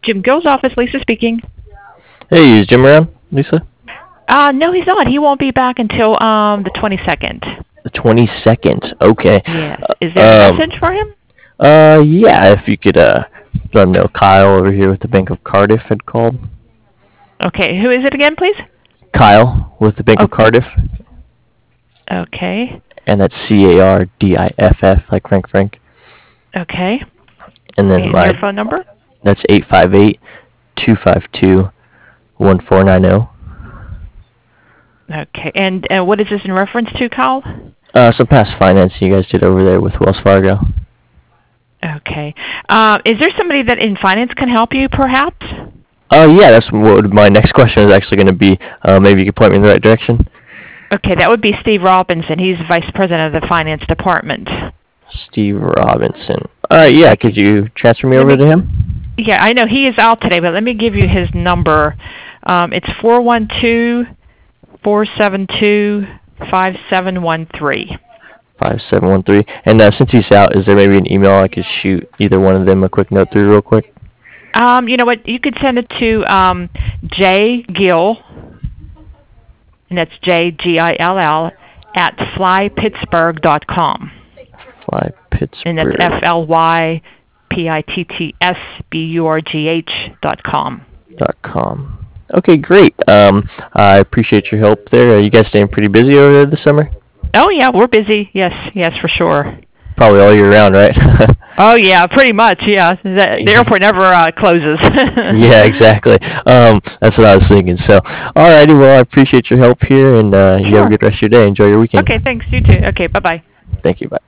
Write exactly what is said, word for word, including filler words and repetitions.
Jim Gill's office. Lisa speaking. Hey, is Jim around, Lisa? Uh, no, he's not. He won't be back until um the twenty-second. The twenty-second. Okay. Yes. Is there a Um, message for him? uh, yeah, if you could, uh, let him know Kyle over here with the Bank of Cardiff had called. Okay. Who is it again, please? Kyle with the Bank of Okay. Cardiff. Okay. And that's C A R D I F F, like Frank Frank. Okay. And then And my, your phone number? that's eight five eight, two five two, one four nine zero. Okay. And uh, what is this in reference to, Kyle? Uh, some past financing you guys did over there with Wells Fargo. Okay. Uh, is there somebody that in finance can help you, perhaps? Oh, uh, yeah, that's what my next question is actually going to be. Uh, maybe you could point me in the right direction. Okay, that would be Steve Robinson. He's vice president of the finance department. Steve Robinson. All right, yeah, could you transfer me Let over me- to him? Yeah, I know he is out today, but let me give you his number. Um, it's four one two, four seven two, five seven one three. five seven one three. And uh, since he's out, is there maybe an email I could shoot either one of them a quick note through real quick? Um, you know what? You could send it to um, J Gill, and that's J G I L L, at fly pittsburgh dot com. Fly Pittsburgh. And that's F L Y P I T T S B U R G H dot com. Dot com. Okay, great. Um, I appreciate your help there. Are you guys staying pretty busy over there this summer? Oh, yeah, we're busy. Yes, yes, for sure. Probably all year round, right? Oh, yeah, pretty much, yeah. The, the airport never uh, closes. Yeah, exactly. Um, that's what I was thinking. So, alrighty, well, I appreciate your help here, and uh, you have a Sure. good rest of your day. Enjoy your weekend. Okay, thanks. You too. Okay, bye-bye. Thank you. Bye.